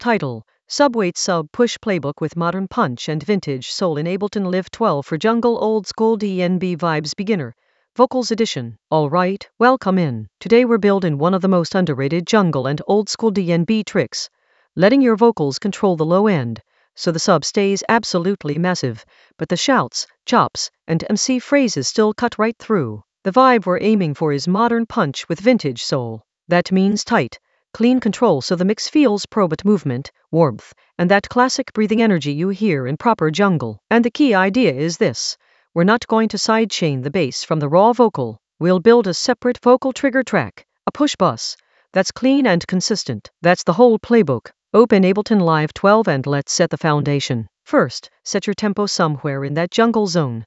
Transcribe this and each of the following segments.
Title: Subweight Sub Push Playbook with Modern Punch and Vintage Soul in Ableton Live 12 for Jungle Old School DnB Vibes Beginner. Vocals Edition. Alright, welcome in. Today we're building one of the most underrated jungle and old school DnB tricks. Letting your vocals control the low end, so the sub stays absolutely massive, but the shouts, chops, and MC phrases still cut right through. The vibe we're aiming for is modern punch with vintage soul. That means tight, clean control so the mix feels pro but movement, warmth, and that classic breathing energy you hear in proper jungle. And the key idea is this: we're not going to sidechain the bass from the raw vocal. We'll build a separate vocal trigger track, a push bus, that's clean and consistent. That's the whole playbook. Open Ableton Live 12 and let's set the foundation. First, set your tempo somewhere in that jungle zone,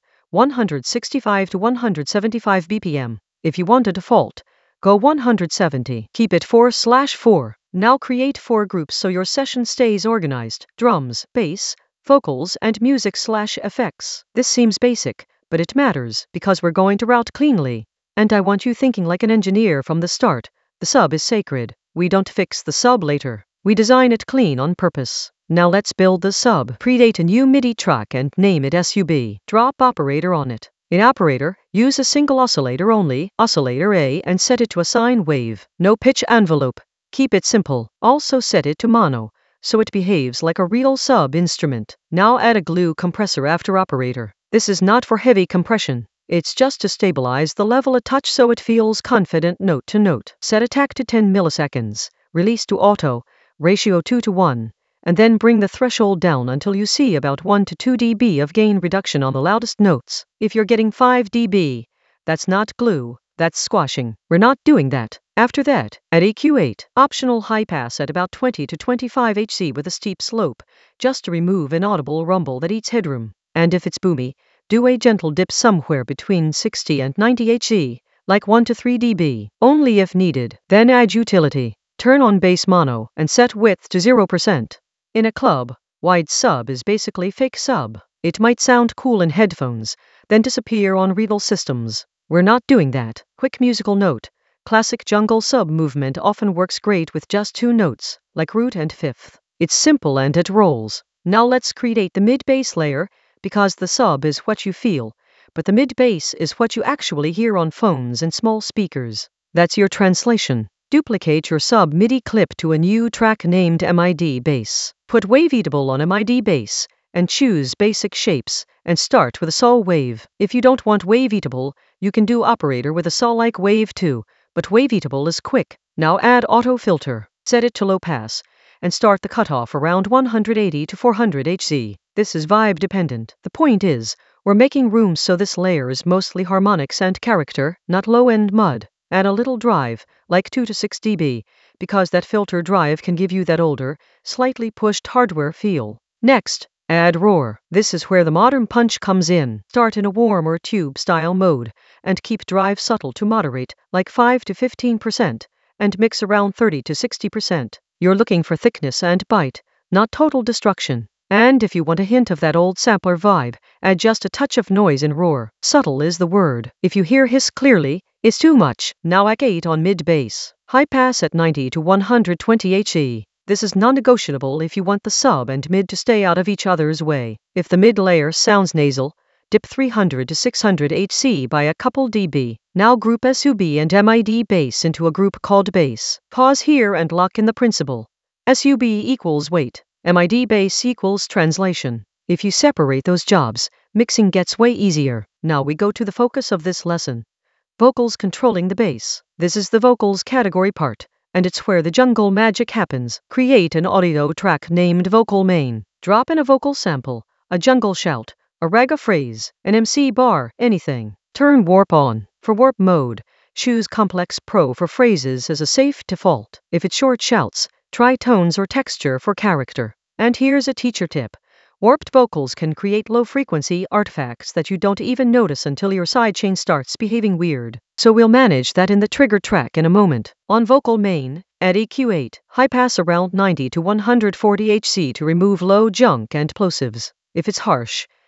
165 to 175 BPM. If you want a default, go 170. Keep it 4/4. Now create 4 groups so your session stays organized: drums, bass, vocals, and music/effects. This seems basic, but it matters because we're going to route cleanly. And I want you thinking like an engineer from the start. The sub is sacred. We don't fix the sub later. We design it clean on purpose. Now let's build the sub. Create a new MIDI track and name it SUB. Drop operator on it. In operator, use a single oscillator only, oscillator A, and set it to a sine wave. No pitch envelope. Keep it simple. Also set it to mono, so it behaves like a real sub instrument. Now add a glue compressor after operator. This is not for heavy compression. It's just to stabilize the level a touch so it feels confident note to note. Set attack to 10 milliseconds. Release to auto, ratio 2:1, and then bring the threshold down until you see about 1 to 2 dB of gain reduction on the loudest notes. If you're getting 5 dB, that's not glue, that's squashing. We're not doing that. After that, add EQ8, optional high pass at about 20 to 25 Hz with a steep slope, just to remove an audible rumble that eats headroom. And if it's boomy, do a gentle dip somewhere between 60 and 90 Hz, like 1 to 3 dB, only if needed. Then add utility. Turn on bass mono and set width to 0%. In a club, wide sub is basically fake sub. It might sound cool in headphones, then disappear on real systems. We're not doing that. Quick musical note: classic jungle sub movement often works great with just 2 notes, like root and fifth. It's simple and it rolls. Now let's create the mid-bass layer, because the sub is what you feel, but the mid-bass is what you actually hear on phones and small speakers. That's your translation. Duplicate your sub MIDI clip to a new track named MID Bass. Put Waveatable on MID Bass, and choose Basic Shapes, and start with a saw wave. If you don't want Waveatable, you can do operator with a saw-like wave too, but Waveatable is quick. Now add Auto Filter, set it to low pass, and start the cutoff around 180 to 400 Hz. This is vibe dependent. The point is, we're making room so this layer is mostly harmonics and character, not low-end mud. Add a little drive, like 2 to 6 dB, because that filter drive can give you that older, slightly pushed hardware feel. Next, add roar. This is where the modern punch comes in. Start in a warm or tube style mode, and keep drive subtle to moderate, like 5 to 15%, and mix around 30 to 60%. You're looking for thickness and bite, not total destruction. And if you want a hint of that old sampler vibe, add just a touch of noise in roar. Subtle is the word. If you hear hiss clearly, it's too much. Now EQ8 on mid-bass. High pass at 90 to 120 Hz. This is non-negotiable if you want the sub and mid to stay out of each other's way. If the mid layer sounds nasal, dip 300 to 600 Hz by a couple dB. Now group SUB and MID bass into a group called bass. Pause here and lock in the principle. SUB equals weight. MID bass equals translation. If you separate those jobs, mixing gets way easier. Now we go to the focus of this lesson: vocals controlling the bass. This is the vocals category part, and it's where the jungle magic happens. Create an audio track named Vocal Main. Drop in a vocal sample, a jungle shout, a raga phrase, an MC bar, anything. Turn warp on. For warp mode, choose Complex Pro for phrases as a safe default. If it's short shouts, try tones or texture for character. And here's a teacher tip: warped vocals can create low-frequency artifacts that you don't even notice until your sidechain starts behaving weird. So we'll manage that in the trigger track in a moment. On vocal main, add EQ8, high pass around 90 to 140 Hz to remove low junk and plosives. If it's harsh,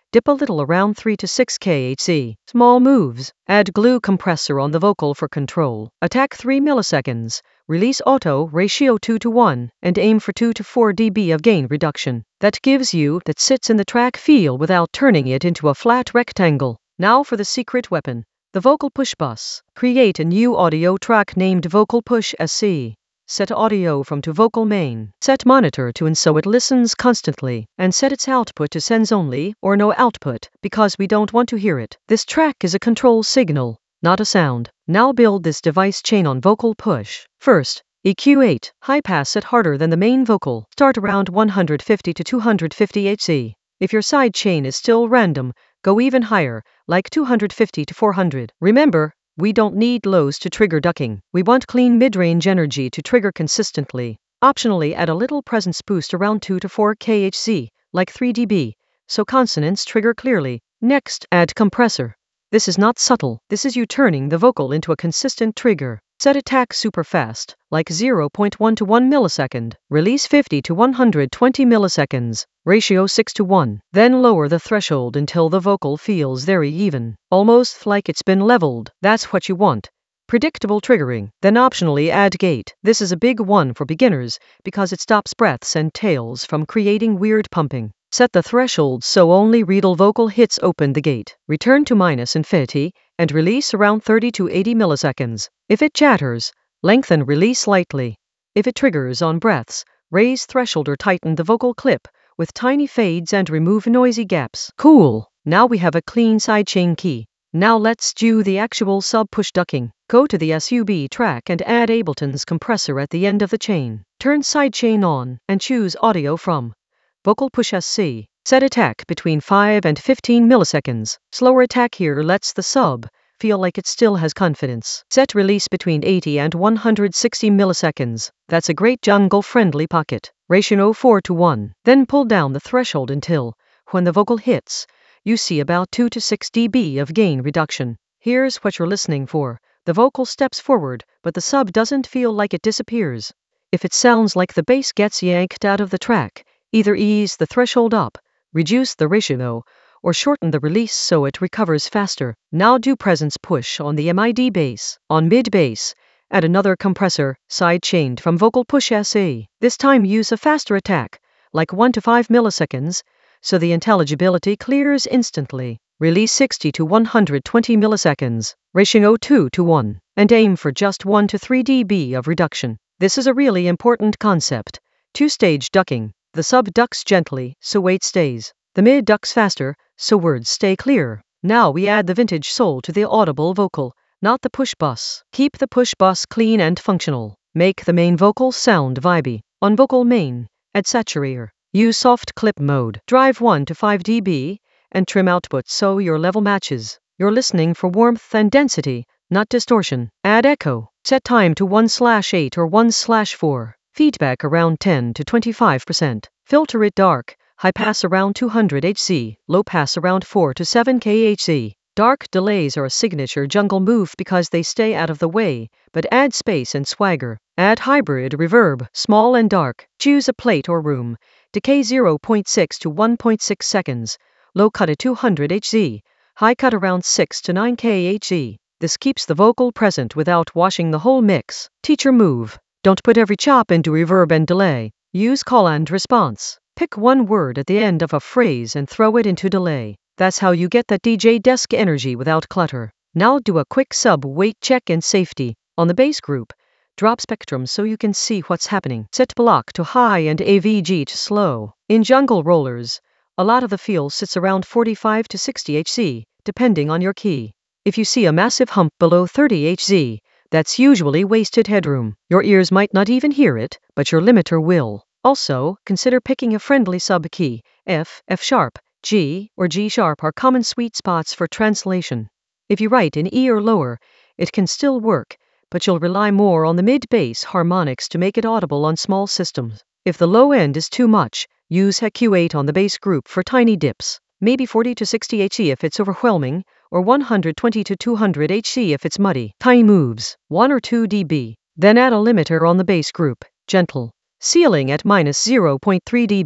Dip a little around 3 to 6 kHz. Small moves. Add glue compressor on the vocal for control. Attack 3 milliseconds. Release auto ratio 2 to 1 and aim for 2 to 4 dB of gain reduction. That gives you that sits in the track feel without turning it into a flat rectangle. Now for the secret weapon, the Vocal Push Bus. Create a new audio track named Vocal Push SC. Set audio from to vocal main. Set monitor to and so it listens constantly, and set its output to sends only or no output because we don't want to hear it. This track is a control signal, not a sound. Now build this device chain on Vocal Push. First, EQ8, high pass set harder than the main vocal. Start around 150 to 250 Hz. If your side chain is still random, go even higher, like 250 to 400. Remember, we don't need lows to trigger ducking. We want clean mid-range energy to trigger consistently. Optionally add a little presence boost around 2 to 4 kHz, like 3 dB, so consonants trigger clearly. Next, add compressor. This is not subtle. This is you turning the vocal into a consistent trigger. Set attack super fast, like 0.1 to 1 millisecond. Release 50 to 120 milliseconds. Ratio 6 to 1. Then lower the threshold until the vocal feels very even, almost like it's been leveled. That's what you want. Predictable triggering. Then optionally add gate. This is a big one for beginners because it stops breaths and tails from creating weird pumping. Set the threshold so only readable vocal hits open the gate. Return to -infinity and release around 30 to 80 milliseconds. If it chatters, lengthen release slightly. If it triggers on breaths, raise threshold or tighten the vocal clip with tiny fades and remove noisy gaps. Cool. Now we have a clean sidechain key. Now let's do the actual sub-push ducking. Go to the SUB track and add Ableton's compressor at the end of the chain. Turn sidechain on and choose audio from Vocal Push SC. Set attack between 5 and 15 milliseconds. Slower attack here lets the sub feel like it still has confidence. Set release between 80 and 160 milliseconds. That's a great jungle-friendly pocket. Ratio 4 to 1. Then pull down the threshold until, when the vocal hits, you see about 2 to 6 dB of gain reduction. Here's what you're listening for. The vocal steps forward, but the sub doesn't feel like it disappears. If it sounds like the bass gets yanked out of the track, either ease the threshold up, reduce the ratio, or shorten the release so it recovers faster. Now do presence push on the mid bass. On mid bass, add another compressor, side-chained from Vocal Push SC. This time use a faster attack, like 1 to 5 milliseconds, so the intelligibility clears instantly. Release 60 to 120 milliseconds, ratio 2 to 1, and aim for just 1 to 3 dB of reduction. This is a really important concept. Two-stage ducking. The sub ducks gently, so weight stays. The mid ducks faster, so words stay clear. Now we add the vintage soul to the audible vocal, not the push bus. Keep the push bus clean and functional. Make the main vocal sound vibey. On vocal main, add saturator. Use soft clip mode. Drive 1 to 5 dB, and trim output so your level matches. You're listening for warmth and density, not distortion. Add echo. Set time to 1/8 or 1/4. Feedback around 10 to 25%. Filter it dark. High pass around 200 Hz, low pass around 4 to 7 kHz. Dark delays are a signature jungle move because they stay out of the way, but add space and swagger. Add hybrid reverb, small and dark. Choose a plate or room. Decay 0.6 to 1.6 seconds. Low cut at 200 Hz. High cut around 6 to 9 kHz. This keeps the vocal present without washing the whole mix. Teacher move. Don't put every chop into reverb and delay. Use call and response. Pick one word at the end of a phrase and throw it into delay. That's how you get that DJ desk energy without clutter. Now do a quick sub weight check and safety. On the bass group, drop spectrum so you can see what's happening. Set block to high and AVG to slow. In jungle rollers, a lot of the feel sits around 45 to 60 Hz, depending on your key. If you see a massive hump below 30 Hz, that's usually wasted headroom. Your ears might not even hear it, but your limiter will. Also, consider picking a friendly sub-key. F, F-sharp, G, or G-sharp are common sweet spots for translation. If you write in E or lower, it can still work, but you'll rely more on the mid-bass harmonics to make it audible on small systems. If the low end is too much, use EQ8 on the bass group for tiny dips. Maybe 40 to 60 Hz if it's overwhelming, or 120 to 200 Hz if it's muddy. Tiny moves, 1 or 2 dB. Then add a limiter on the bass group, gentle. Ceiling at -0.3 dB.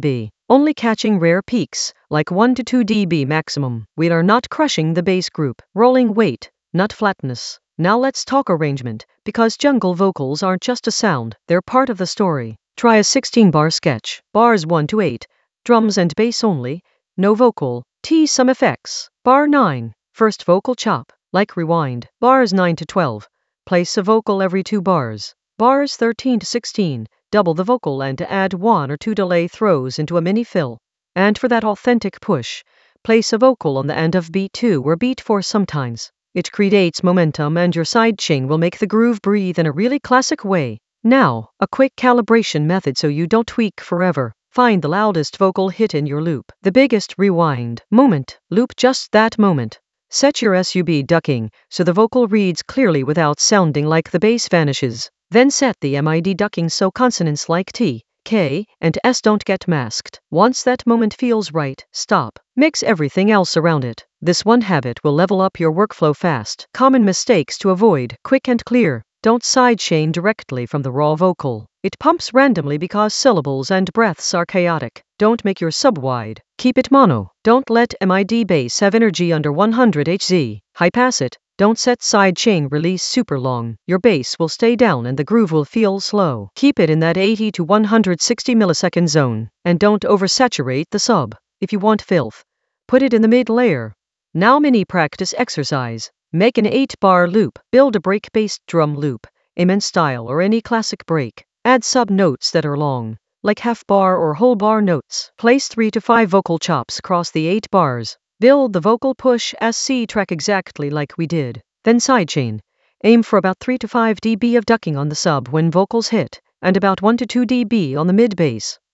only catching rare peaks, like 1 to 2 dB maximum. We are not crushing the bass group. Rolling weight, not flatness. Now let's talk arrangement, because jungle vocals aren't just a sound, they're part of the story. Try a 16-bar sketch, bars 1 to 8, drums and bass only, no vocal, some effects. Bar 9, first vocal chop, like rewind. Bars 9 to 12, place a vocal every 2 bars. Bars 13 to 16, double the vocal and add 1 or 2 delay throws into a mini fill. And for that authentic push, place a vocal on the end of beat 2 or beat 4 sometimes. It creates momentum and your sidechain will make the groove breathe in a really classic way. Now, a quick calibration method so you don't tweak forever. Find the loudest vocal hit in your loop, the biggest rewind moment, loop just that moment. Set your sub ducking so the vocal reads clearly without sounding like the bass vanishes. Then set the mid ducking so consonants like T, K, and S don't get masked. Once that moment feels right, stop. Mix everything else around it. This one habit will level up your workflow fast. Common mistakes to avoid: quick and clear. Don't sidechain directly from the raw vocal. It pumps randomly because syllables and breaths are chaotic. Don't make your sub wide. Keep it mono. Don't let mid bass have energy under 100 Hz. High pass it. Don't set sidechain release super long. Your bass will stay down and the groove will feel slow. Keep it in that 80 to 160 millisecond zone. And don't oversaturate the sub. If you want filth, put it in the mid layer. Now mini practice exercise. Make an 8-bar loop. Build a break-based drum loop, Amen style or any classic break. Add sub-notes that are long, like half-bar or whole-bar notes. Place 3 to 5 vocal chops across the 8 bars. Build the vocal push SC track exactly like we did. Then sidechain. Aim for about 3 to 5 dB of ducking on the sub when vocals hit, and about 1 to 2 dB on the mid bass.